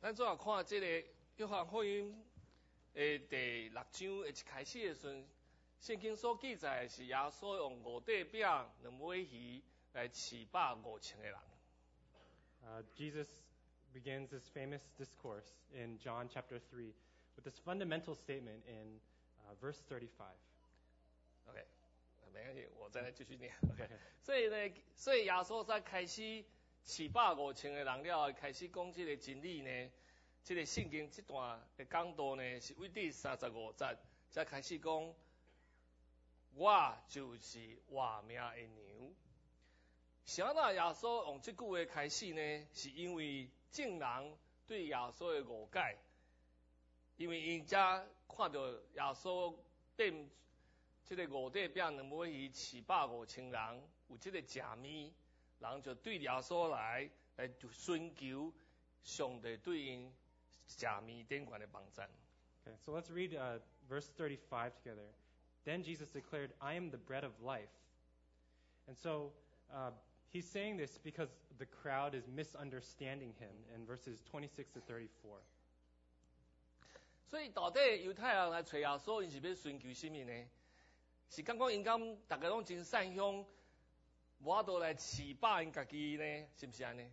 咱最后看这个约翰福音第6章的一开始的时阵，圣经所记载是耶稣用5块饼、2尾鱼来饲饱5,000个人。 Jesus begins this famous discourse in John chapter 3 with this fundamental statement in verse 35. OK， 没关系，我再来继续念。OK， 所以耶稣在开始饲饱5,000个人了，开始讲这个真理呢。这个圣经这段的讲道呢，是为第35节才开始讲，我就是活命的牛。啥那耶稣用这句话开始呢？是因为众人对耶稣的误解，因为因家看到耶稣变这个5块饼2尾鱼饲饱5,000人，有这个食物，人就对耶稣来寻求上帝对因食物点管的帮助。 Okay, so let's read verse 35 together. Then Jesus declared, "I am the bread of life." And so he's saying this because the crowd is misunderstanding him in verses 26 to 34. 所以到底犹太人来找耶稣，因是要寻求什么呢？是感觉因讲大家拢真善向，无法度来饲饱因家己呢？是不是安尼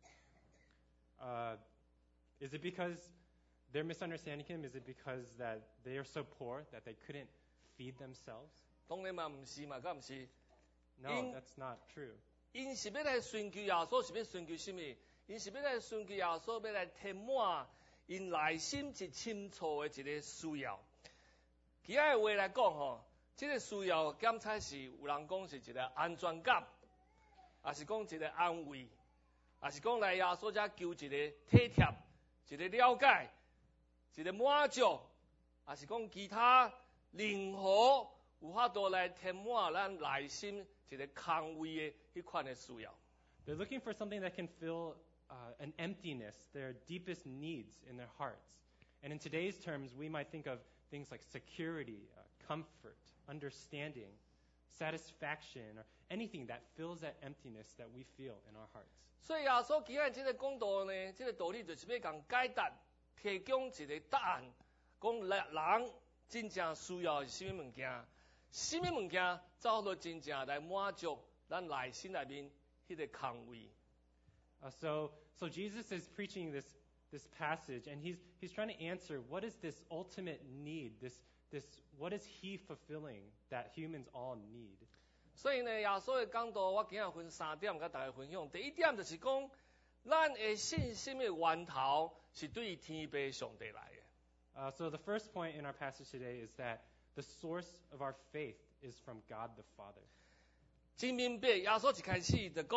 ？Is it because they're misunderstanding him? Is it because that they are so poor that they couldn't feed themselves? 当然嘛，唔是嘛，敢唔是 ？No, that's not true. 因是要来寻求耶稣，是要寻求什么？因是要来寻求耶稣，要来填满因内心一深处的一个需要。其他的话来讲吼，这个需要检测是有人讲是一个安全感，也是讲一个安慰，也是讲来耶稣遮求一个体贴。一个了解，一个满足，也是讲其他任何有法度来填满咱内心一个空位的迄款的需要。 They're looking for something that can fill an emptiness, their deepest needs in their hearts. And in today's terms, we might think of things like security, comfort, understanding, satisfaction, or anything that fills that emptiness that we feel in our hearts. 所以耶稣今日这个讲道呢，这个道理就是要讲解答，提供一个答案，讲人真正需要是什么物件，什么物件才好真正来满足咱内心内面迄个空位。 So Jesus is preaching this passage, and he's trying to answer what is this ultimate need, this what is he fulfilling that humans all need. 所以呢，耶稣的讲道，我今日分3点，甲大家分享。第一点就是讲，咱的信心的源头是对天父上帝来的。 So the first point in our passage today is that the source of our faith is from God the Father. 真明白，耶稣一开始就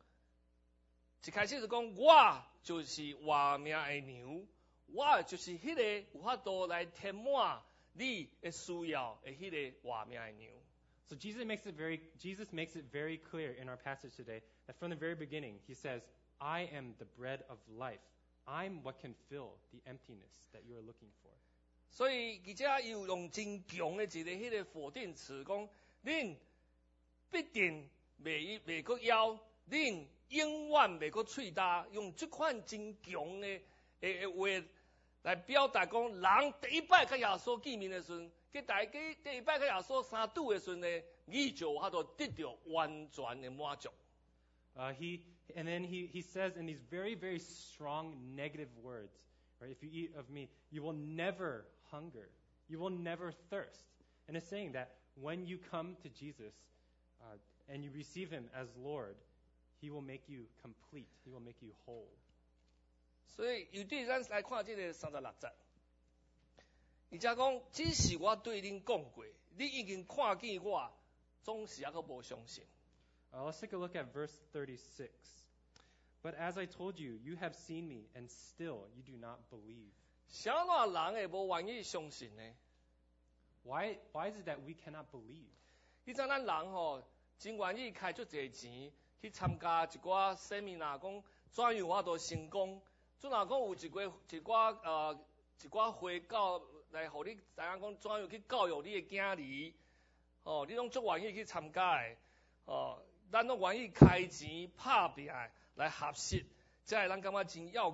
讲，我就是活命的牛，我就是迄个有法度来填满你的需要的迄个活命的牛。 So Jesus makes it very clear in our passage today that from the very beginning he says, "I am the bread of life. I'm what can fill the emptiness that you are looking for." 所以而且又用真强的一个迄个否定词，讲恁必定袂阁枵，恁永远袂阁喙焦，用这款真强的话来表达讲，人第一摆甲耶稣见面的时阵。第一摆甲耶稣相拄的时阵呢，你就有法度得到完全的满足。 And then he says in these very, very strong negative words, right? If you eat of me, you will never hunger. You will never thirst. And it's saying that when you come to Jesus and you receive him as Lord, he will make you complete. He will make you whole. 所以由第咱来看这个36节。而且讲，只是我对恁讲过，你已经看见我，总是还阁无相信。 Let's take a look at verse 36. But as I told you, you have seen me, and still you do not believe. 啥人会无愿意相信呢？ Why is it that we cannot believe? 你知咱人吼，真愿意开足侪钱去参加一寡 seminar， 讲怎样我都成功。怎若讲有一寡会教。来，互你知影讲怎样去教育你的囝儿，你拢足愿意去参加的，咱拢愿意开钱拍拼来学习，才会咱感觉真要紧，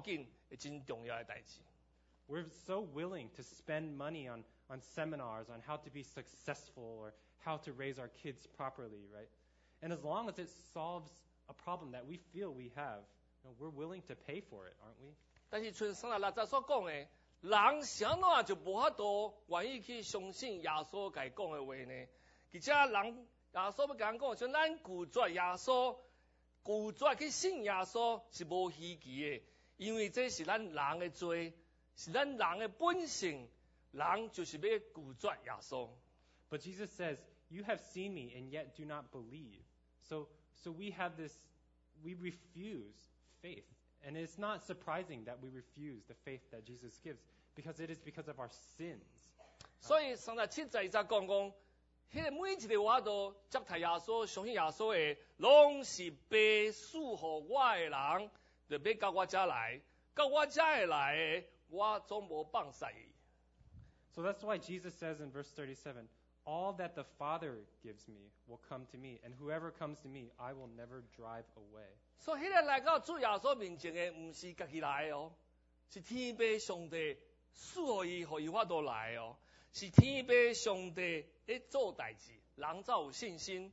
会真重要的代志。 We're so willing to spend money on seminars on how to be successful or how to raise our kids properly, right? And as long as it solves a problem that we feel we have, we're willing to pay for it, aren't we? 但是像上来咱所讲的，人啥哪就无法度愿意去相信耶稣甲伊讲的话呢？而且人耶稣要甲咱讲，像咱拒绝耶稣，拒绝去信耶稣是无稀奇的，因为这是咱人的罪，是咱人的本性，人就是要拒绝耶稣。 But Jesus says, "You have seen me and yet do not believe." So we have this, we refuse faith. And it's not surprising that we refuse the faith that Jesus gives, because it is because of our sins. 所以上在7节讲，迄个每一个我都接待耶稣、相信耶稣的，拢是被赐予我的人，就要到我遮来，到我遮会来的，我总无放弃伊。 So that's why Jesus says in verse 37, "All that the Father gives me will come to me, and whoever comes to me, I will never drive away." 所以迄个来到主耶稣面前的，毋是家己来哦，是天父上帝赐予伊，互伊法度来哦，是天父上帝咧做代志，人才有信心。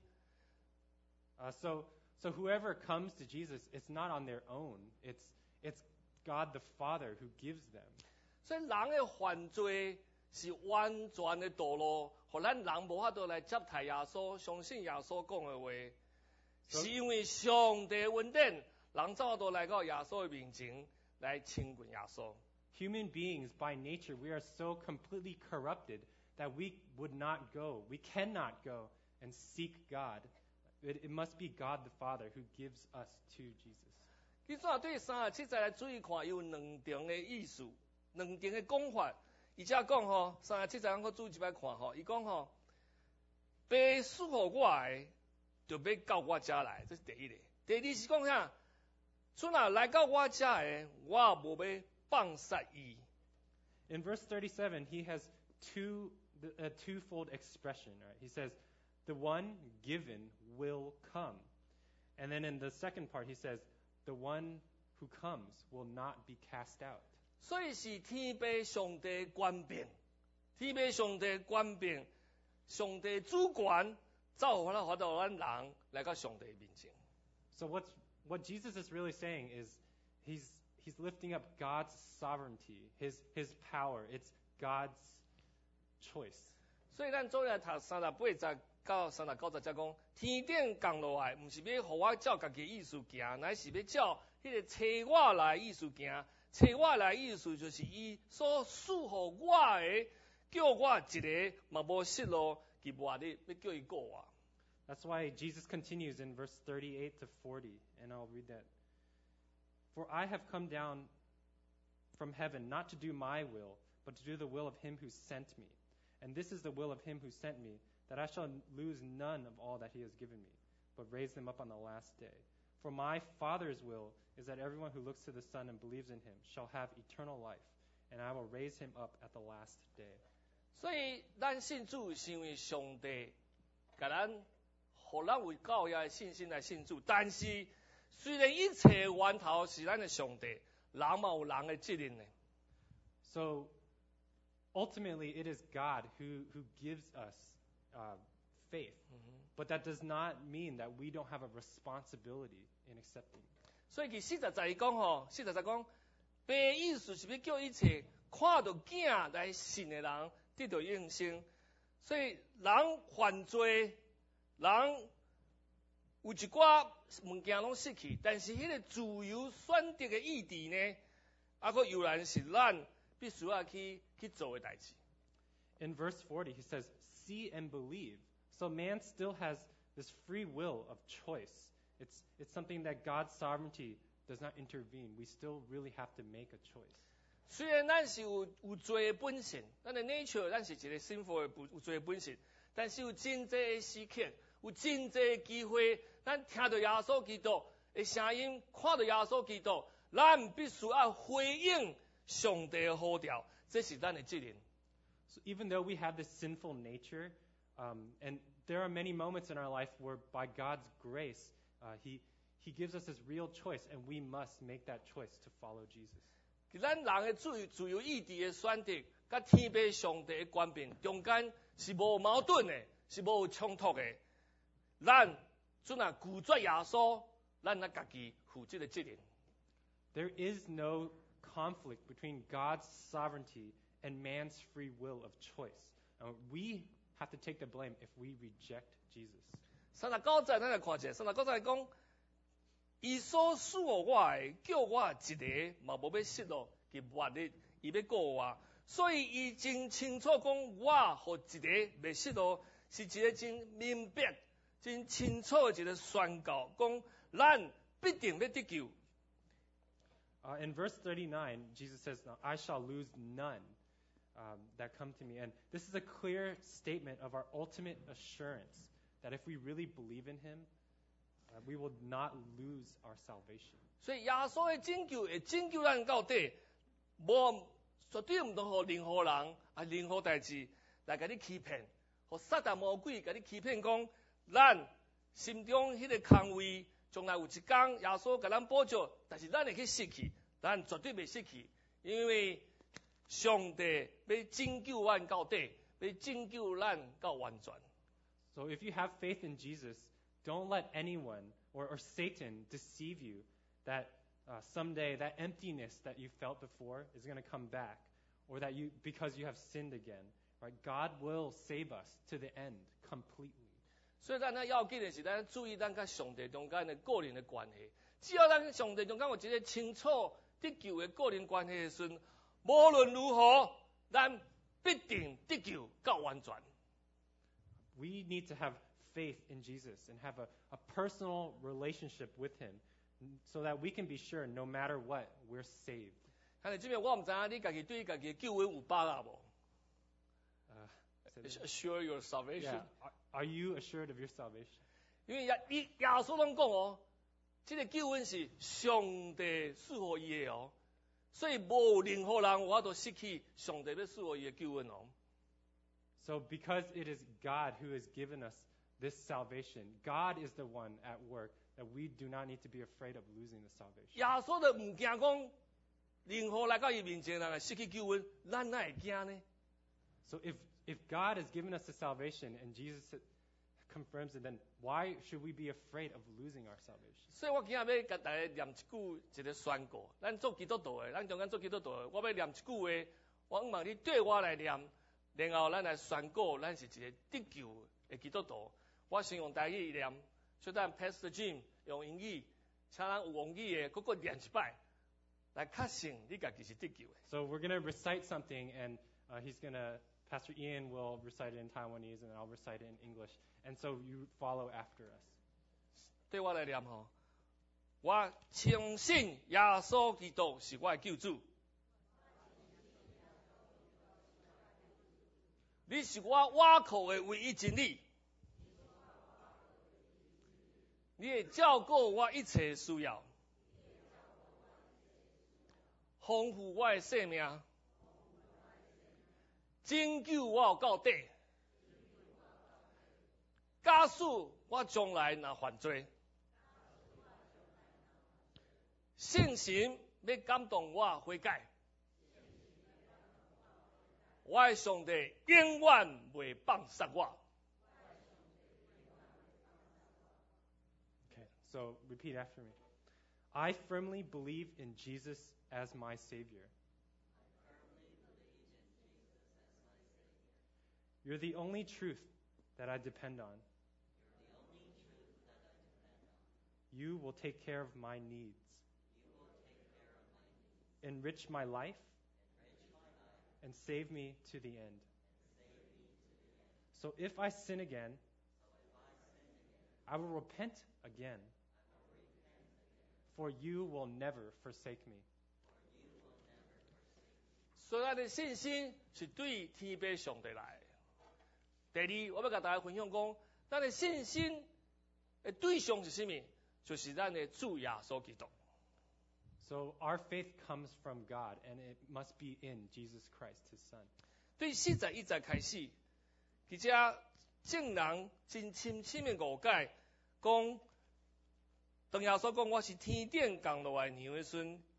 So whoever comes to Jesus, it's not on their own. It's God the Father who gives them. 所以人的犯罪是完全的道路，互咱人无法度来接待耶稣，相信耶稣讲的话。是因为上帝恩典，人早都来到耶稣的面前来亲近耶稣。 Human beings, by nature, we are so completely corrupted that we would not go, we cannot go and seek God. It must be God the Father who gives us to Jesus. 其实对37节来注意看，有两重的意思，两重的讲法。而且讲吼，37节咱搁注意一摆看吼，伊讲吼，被赐予我的。就要到我遮来，这是第一个。第二是讲啥？出哪来到我遮的，我也无要放弃伊。 In verse 37, he has a twofold expression. Right? He says, "The one given will come," and then in the second part, he says, "The one who comes will not be cast out." 所以是天父上帝权柄，天父上帝权柄，上帝主权。造法度咱人来到上帝面前。 So what Jesus is really saying is he's lifting up God's sovereignty, his power. It's God's choice. 所以咱昨日读38节到39节才讲，天顶降落来，毋是要互我照家己意思行，乃是要照迄个找我来意思行。找我来意思就是伊所赐予我的，叫我一个嘛无失落。 That's why Jesus continues in verse 38 to 40, and I'll read that. "For I have come down from heaven not to do my will, but to do the will of him who sent me. And this is the will of him who sent me, that I shall lose none of all that he has given me, but raise them up on the last day. For my Father's will is that everyone who looks to the Son and believes in him shall have eternal life, and I will raise him up at the last day." 所以，咱信主是因为上帝甲咱，互咱有教义的信心来信主。但是，虽然一切源头是咱的上帝，人嘛有人的责任呢。 So, ultimately, it is God who gives us faith, but that does not mean that we don't have a responsibility in accepting. 所以，其40节伊讲吼，40节讲，爸意思是要叫一切看到囝来信的人。得到永生，所以人犯罪，人有一寡物件拢失去，但是迄个自由选择的意志呢，佫悠然是咱必须要去做的代志。 In verse 40, he says, "See and believe." So man still has this free will of choice. It's something that God's sovereignty does not intervene. We still really have to make a choice. 虽然咱是有罪的本性，咱的 nature 咱是一个 sinful 有罪的本性，但是有真侪的时刻，有真侪的机会，咱听到耶稣基督的声音，看到耶稣基督，咱必须要回应上帝的呼召，这是咱的责任。 So even though we have this sinful nature, and there are many moments in our life where by God's grace, He gives us this real choice, and we must make that choice to follow Jesus. 咱人的自由意志的选择，甲天父上帝的权柄中间是无矛盾的，是无冲突的。咱准啊拒绝耶稣，咱啊家己负这个责任。 There is no conflict between God's sovereignty and man's free will of choice. We have to take the blame if we reject Jesus. 39节咱来看一下，39节讲，伊所赐我的，叫我一个嘛无要失落，佮活力，伊要顾我，所以伊真清楚讲，我互一个袂失落，是一个真明白、真清楚的一个宣告，讲咱必定要得救。 In verse 39, Jesus says, I shall lose none that come to me. And this is a clear statement of our ultimate assurance that if we really believe in him, we will not lose our salvation. 所以耶稣的拯救会拯救咱到底，无绝对唔通互任何人任何代志来甲你欺骗，互撒旦魔鬼甲你欺骗讲，咱心中迄个空位，将来有一天耶稣甲咱保障，但是咱会去失去，咱绝对袂失去，因为上帝要拯救咱到底，要拯救咱到完全。 So if you have faith in Jesus, don't let anyone or Satan deceive you that someday that emptiness that you felt before is going to come back, or that because you have sinned again. Right? God will save us to the end completely. 所以咱要紧的是，咱注意咱甲上帝中间的个人的关系。只要咱上帝中间有一个清楚得救的个人关系的时，无论如何，咱必定得救到完全。 We need to have faith in Jesus and have a personal relationship with him so that we can be sure no matter what, we're saved. 看你这边，我唔知影你家己对家己的救恩有把握无？Assure your salvation. Yeah. Are you assured of your salvation? 因为耶稣拢讲哦，这个救恩是上帝赐予伊的哦，所以无任何人有法度失去上帝要赐予伊的救恩哦。 So because it is God who has given us this salvation, God is the one at work that we do not need to be afraid of losing the salvation. 耶稣就唔惊讲，任何来到伊面前人会失去救恩，咱哪会惊呢？ So if God has given us the salvation and Jesus confirms it, then why should we be afraid of losing our salvation? 所以我今日要甲大家念一个宣告，咱做基督徒的，咱中间做基督徒的，我要念一句话，我希望你对我来念，然后咱来宣告，咱是一个得救的基督徒。我先用台语念，所以咱 Pastor Jim 用英语，请咱有王语的，个念一摆，来确信你家己是得救的。 So we're going to recite something, and Pastor Ian will recite it in Taiwanese, and I'll recite it in English. And so you follow after us. 对我来念吼，我相信耶稣基督是我的救主，你是我倚靠的唯一真理，你会照顾我一切需要，丰富我的生命，拯救我到底。假使我将来若犯罪，信心要感动我悔改，我的上帝永远袂放杀我。 Okay, so repeat after me. I firmly believe in Jesus as my Savior. You're the only truth that I depend on. You will take care of my needs. Enrich my life and save me to the end. So if I sin again, I will repent again, for you will never forsake me. 所以咱的信心是对天父上帝来的。第二，我要甲大家分享讲，咱的信心的对象是什么？就是咱的主耶稣基督。 So our faith comes from God, and it must be in Jesus Christ, His Son. 对41节开始，而且证人真深深的误解，讲当耶稣讲我是天顶降落来牛的时，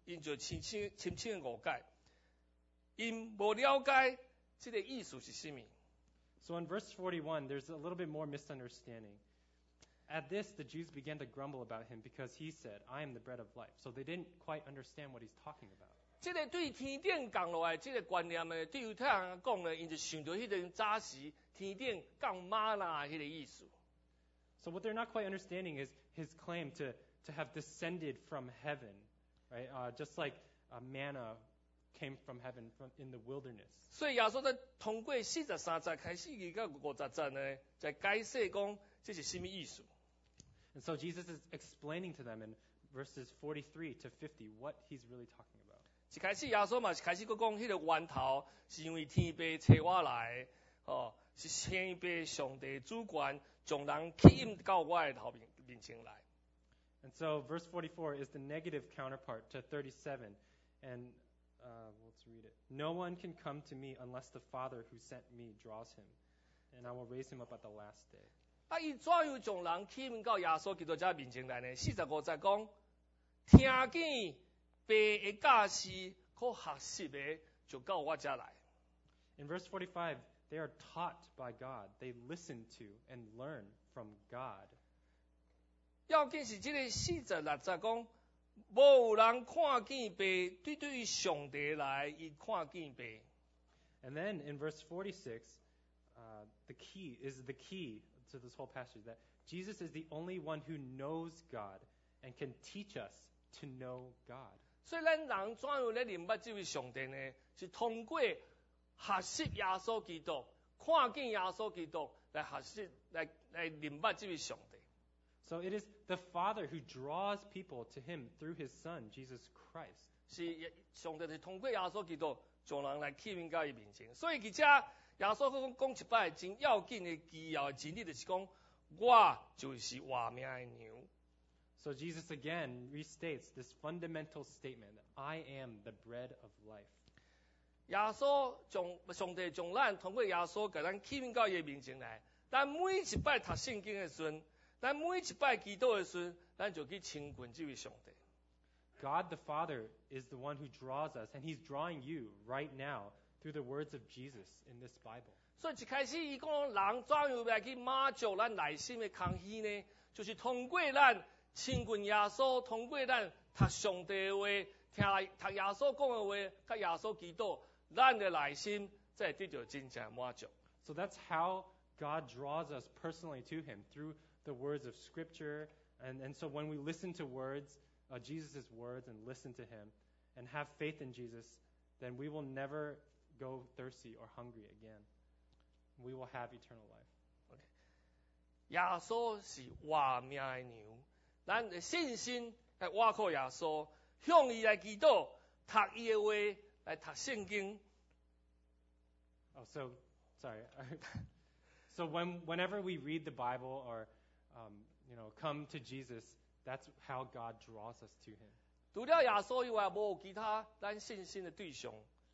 因就深深的误解，因无了解这个意思是什么。 So in verse 41, there's a little bit more misunderstanding. At this, the Jews began to grumble about him because he said, I am the bread of life. So they didn't quite understand what he's talking about. 这个对天顶降落来这个观念呢，对犹太人讲呢，因就想到迄个早时天顶降玛纳迄个意思。 So what they're not quite understanding is his claim to have descended from heaven, right? Just like manna came from heaven in the wilderness. 所以耶稣在通过43节开始到50节呢，在解释讲这是什么意思。 And so Jesus is explaining to them in verses 43 to 50 what he's really talking about. 一开始耶稣嘛是开始讲迄个源头是因为天父找我来，是天父上帝主权将人吸引到我的头面前来。 And so verse 44 is the negative counterpart to 37. And let's read it. No one can come to me unless the Father who sent me draws him, and I will raise him up at the last day. 伊怎样将人吸引到耶稣基督者面前来呢？45节讲，听见爸的教示，可学习的就到我这来。 In verse 45, they are taught by God. They listen to and learn from God. 要紧是这个46节讲，无有人看见爸，对于上帝来，伊看见爸。 And then in verse 46, the key to this whole passage that Jesus is the only one who knows God and can teach us to know God. 所以咱人怎样咧明白这位上帝呢？是通过学习耶稣基督，看见耶稣基督来学习，来明白这位上帝。 So it is the Father who draws people to him through his Son, Jesus Christ. 是上帝是通过耶稣基督将人来吸引到伊面前。所以其实耶稣讲一摆真要紧的基要的真理，就是讲我就是活命的牛。 So Jesus again restates this fundamental statement that I am the bread of life. 耶稣上帝将咱通过耶稣给咱吸引到伊面前来。咱每一摆读圣经的时阵，咱每一摆祈祷的时阵，咱就去亲近这位上帝。 God the Father is the one who draws us, and he's drawing you right now through the words of Jesus in this Bible. 所以一开始伊讲人怎样来去满足咱内心的空虚呢？就是通过咱亲近耶稣，通过咱读上帝的话，读耶稣讲的话，甲耶稣祈祷，咱的内心才会得到真正满足。 So that's how God draws us personally to him, through the words of Scripture. And so when we listen to Jesus' words, and listen to him, and have faith in Jesus, then we will never go thirsty or hungry again. We will have eternal life. 耶稣是活命的牛，咱的信心来倚靠耶稣，向伊来祈祷，读伊的话，来读圣经。 Oh, so sorry. So whenever we read the Bible or come to Jesus, that's how God draws us to him. 除了耶稣以外，无有其他咱信心的对象。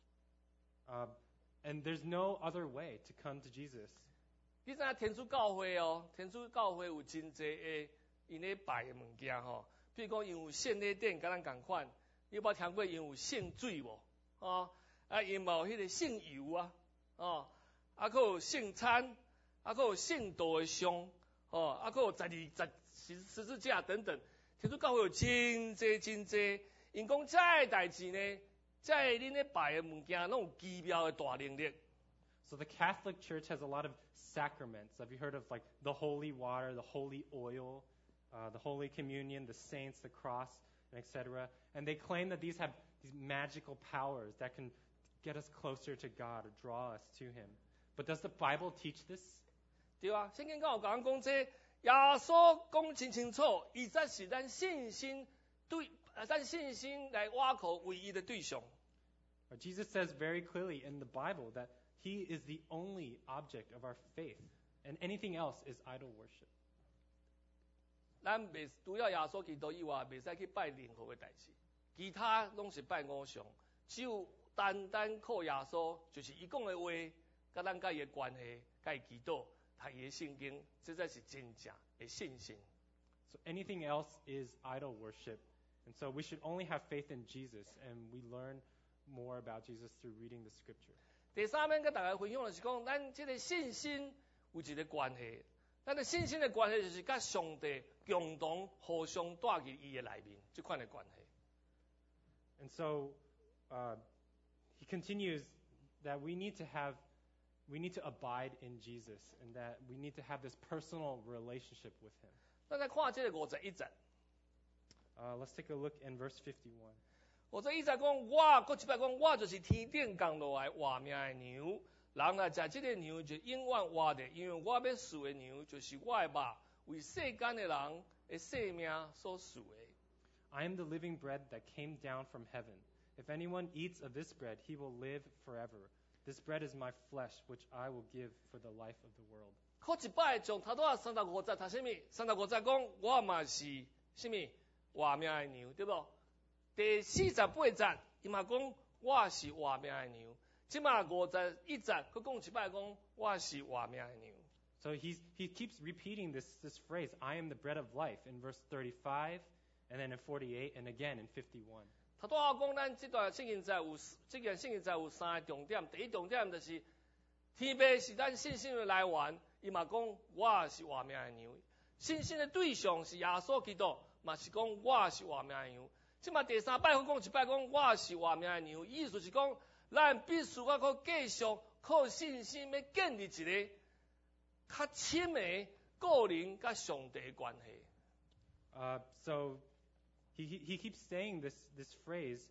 And there's no other way to come to Jesus. 你知影天主教会天主教会有真济的因咧拜的物件比如讲因有圣礼典，甲咱共款。你有无听过因有圣水无？因嘛有迄个圣油还有圣餐，还有圣道的像，还有十字架等等。天主教会有真济，因讲这个代志呢，这恁咧拜的物件，拢有奇妙的大能力。 So the Catholic Church has a lot of sacraments. Have you heard of like the holy water, the holy oil, the Holy Communion, the saints, the cross, and etc.? And they claim that these have these magical powers that can get us closer to God or draw us to him. But does the Bible teach this? 对啊，圣经敢有讲这耶稣讲真清楚，伊才是咱信心来倚靠唯一的对象。 Jesus says very clearly in the Bible that he is the only object of our faith, and anything else is idol worship. 咱除了耶稣基督以外，袂使去拜任何的代志，其他拢是拜偶像。只有单靠耶稣，就是伊讲的话，甲咱甲伊的关系，甲伊祈祷，读伊的圣经，这才是真正的信心。 So anything else is idol worship, And so we should only have faith in Jesus, and we learn more about Jesus through reading the Scripture. 第三面跟大家分享的是讲，咱这个信心有一个关系，咱的信心的关系就是甲上帝共同互相带入伊的内面，这款的关系。 And so he continues that we need to abide in Jesus, and that we need to have this personal relationship with him. 咱来看这个51节。 Let's take a look in verse 51. 51节讲，我搁一摆讲，我就是天顶降落来活命的牛，人来食这个牛就永远活着，因为我要饲的牛就是我的肉，为世间的人的性命所饲的。 I am the living bread that came down from heaven. If anyone eats of this bread, he will live forever. This bread is my flesh, which I will give for the life of the world. 搁一摆从头到35节读什么？35节讲，我嘛是什么活命的牛，对不？第48节，伊嘛讲我是活命的牛。即嘛51节，佮讲一摆讲我是活命的牛。 So he keeps repeating this phrase, I am the bread of life, in verse 35, and then in 48, and again in 51. 头拄我讲，咱这件圣经有3个重点。第一重点就是天父是咱信心的来源，伊嘛讲我是活命的牛。信心的对象是耶稣基督，嘛是讲我是活命的牛。即嘛第三摆，我讲一摆讲我是活命的牛，意思是讲，咱必须要靠继续靠信心要建立一个较深的个人甲上帝的关系。 So he keeps saying this phrase,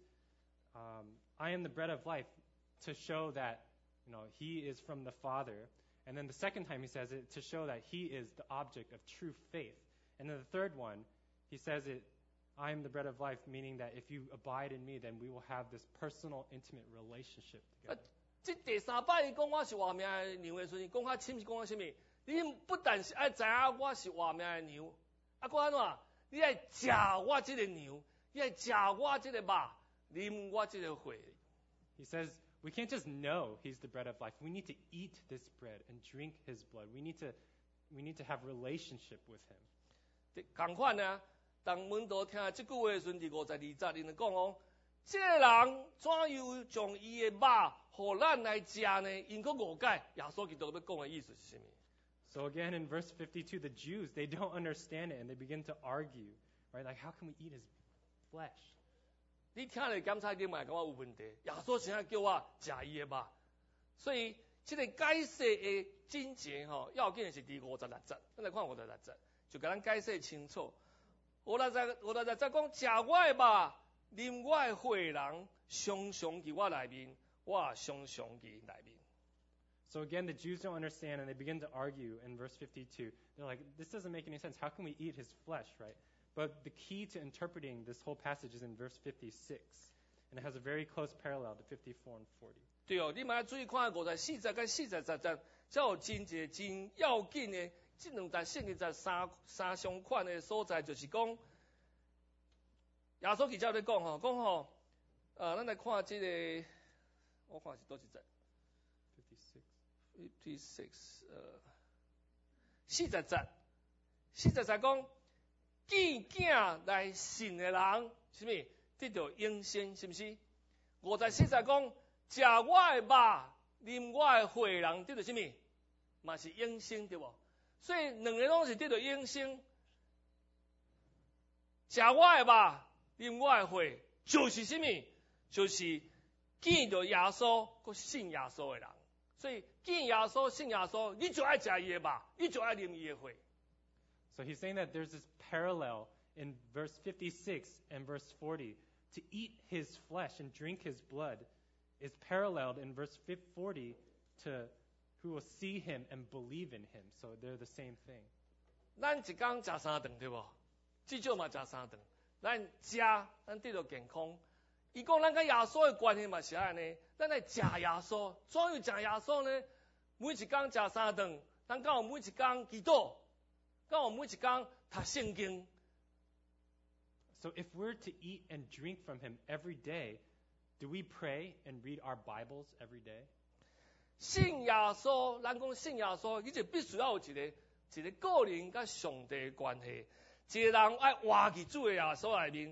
I am the bread of life, to show that he is from the Father. And then the second time he says it to show that he is the object of true faith. And then the third one, he says it, I am the bread of life, meaning that if you abide in me, then we will have this personal, intimate relationship together. 这第三摆伊讲我是活命的牛的时阵，讲较深是讲什么？你不但是爱知影我是活命的牛，啊，搁安怎？你爱食我这个牛，你爱食我这个肉，啉我这个血。 He says we can't just know he's the bread of life. We need to eat this bread and drink his blood. We need to have relationship with him. 同款呢，当门徒听这句话的时阵，第52节，因就讲哦，这个人怎样将伊的肉，互咱来食呢？因搁误解耶稣基督要讲的意思是什么？ So again in verse 52, the Jews, they don't understand it and they begin to argue, right? Like, how can we eat his flesh? 你听了检查经嘛，感觉有问题。耶稣是要叫我食伊的肉，所以这个解释的真正要紧的是第56节，咱来看56节，就甲咱解释清楚。56节讲食我的肉，啉我的血人，常常伫我内面，我也常常伫内面。 So again, the Jews don't understand and they begin to argue in verse 52. They're like, this doesn't make any sense. How can we eat his flesh, right? But the key to interpreting this whole passage is in verse 56. And it has a very close parallel to 54 and 40. 对哦，你嘛要注意看54节跟47节，才有真要紧的这两节圣经在三相款的所在，就是讲耶稣基督在讲咱来看这个，我看是多少节？ 56， 40节讲，见囝来信的人，是咪得到永生，是不是？54节讲，食我的肉，啉我的血人，得到什么？嘛是永生，对不？所以两个拢是得到永生。食我的肉，啉我的血，就是什么？就是见到耶稣，佮信耶稣的人。所以见耶稣、信耶稣，你就爱食伊的肉，你就爱啉伊的血。 So he's saying that there's this parallel in verse 56 and verse 40. To eat his flesh and drink his blood is paralleled in verse 40 to who will see him and believe in him. So they're the same thing. 咱一天食3顿，对不？至少嘛食3顿。咱食，咱得到健康。伊讲咱跟耶稣的关系嘛是安尼，咱来食耶稣，怎样食耶稣呢？每一天食3顿，咱敢有每一天祈祷，敢有每一天读圣经。 So if we're to eat and drink from him every day, do we pray and read our Bibles every day? 信耶稣，咱讲信耶稣，你就必须要有一个个人甲上帝的关系。一个人爱活伫主的耶稣内面，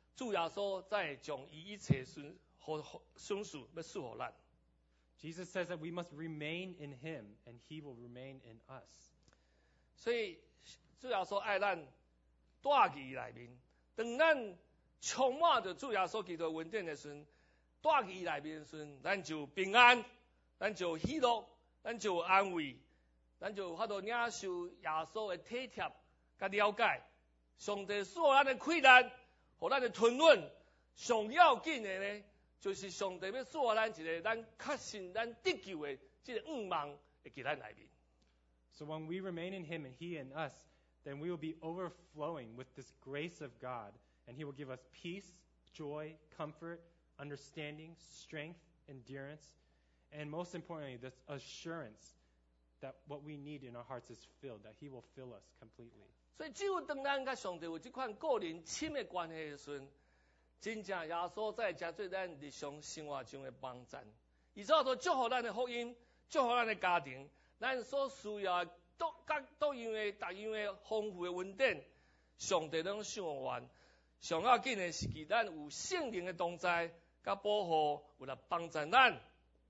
主耶稣才会将伊一切顺事要赐予咱。 Jesus says that we must remain in him and he will remain in us. 所以主耶稣爱咱带伫伊内面，当咱充满着主耶稣基督恩典的时阵，带伫伊内面的时阵，咱就平安，咱就喜乐，咱就安慰，咱就有法度领受耶稣的体贴甲了解。上帝赐予咱的困难，互咱的吞忍，上要紧的呢，就是上帝要赐予咱一个咱确信咱得救的这个愿望会伫咱内面。 So when we remain in him and he in us, then we will be overflowing with this grace of God, and he will give us peace, joy, comfort, understanding, strength, endurance, and most importantly, this assurance that what we need in our hearts is filled, that he will fill us completely. 所以只有当咱甲上帝有这款个人亲的关系的时阵，真正耶稣才会成做咱日常生活中的帮助。伊才会祝福咱的福音，祝福咱的家庭，咱所需要的各样的丰富的恩典，上帝拢赏完。上要紧的是，其咱有圣灵的同在，甲保护，有来帮助咱。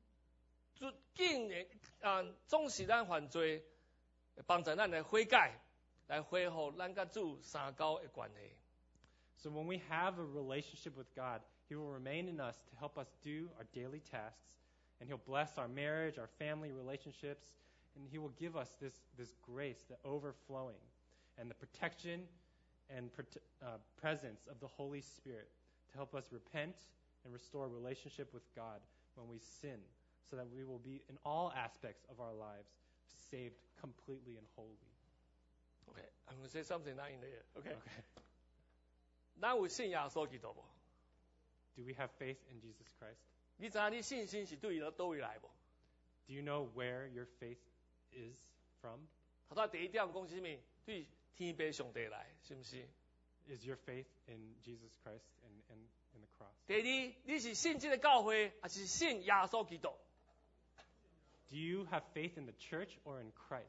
总是咱犯罪，帮助咱来悔改。来恢复咱甲主相交的关系。 So when we have a relationship with God, he will remain in us to help us do our daily tasks, and he'll bless our marriage, our family relationships, and he will give us this grace, the overflowing, and the protection and presence of the Holy Spirit to help us repent and restore relationship with God when we sin, so that we will be in all aspects of our lives saved completely and wholly. Okay, I'm going to say something not in there. Okay. 咱有信耶稣基督无？ Do we have faith in Jesus Christ? 你知影你信心是对倒位来无？ Do you know where your faith is from? 头先第一点讲是啥物？对天父上帝来，是不是？ Is your faith in Jesus Christ and in the cross? 第二，你是信这个教会，还是信耶稣基督？ Do you have faith in the church or in Christ?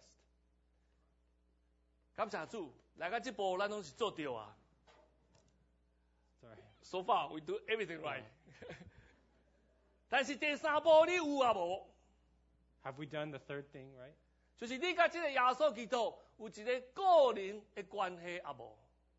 感谢主，来到这步咱拢是做对啊。 Sorry. So far we do everything right. 但是第三步你有啊无？ Have we done the third thing right? 就是你甲这个耶稣基督有一个个人的关系啊无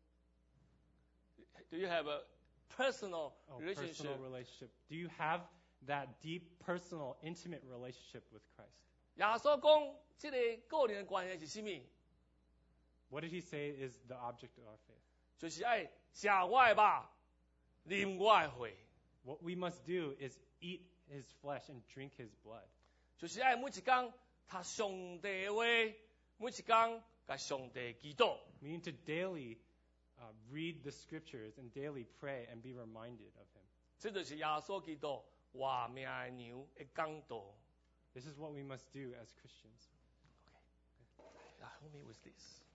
？Do you have a personal relationship? Personal relationship. Do you have that deep, personal, intimate relationship with Christ? 耶稣讲这个个人的关系是啥物？ What did he say is the object of our faith? 就是爱食我的肉，啉我的血。 What we must do is eat his flesh and drink his blood. 就是爱每一天读上帝的话，每一天甲上帝祈祷。 We need to daily read the scriptures and daily pray and be reminded of him. 这就是耶稣基督活命的牛的讲道。 This is what we must do as Christians. Okay. Help me with this.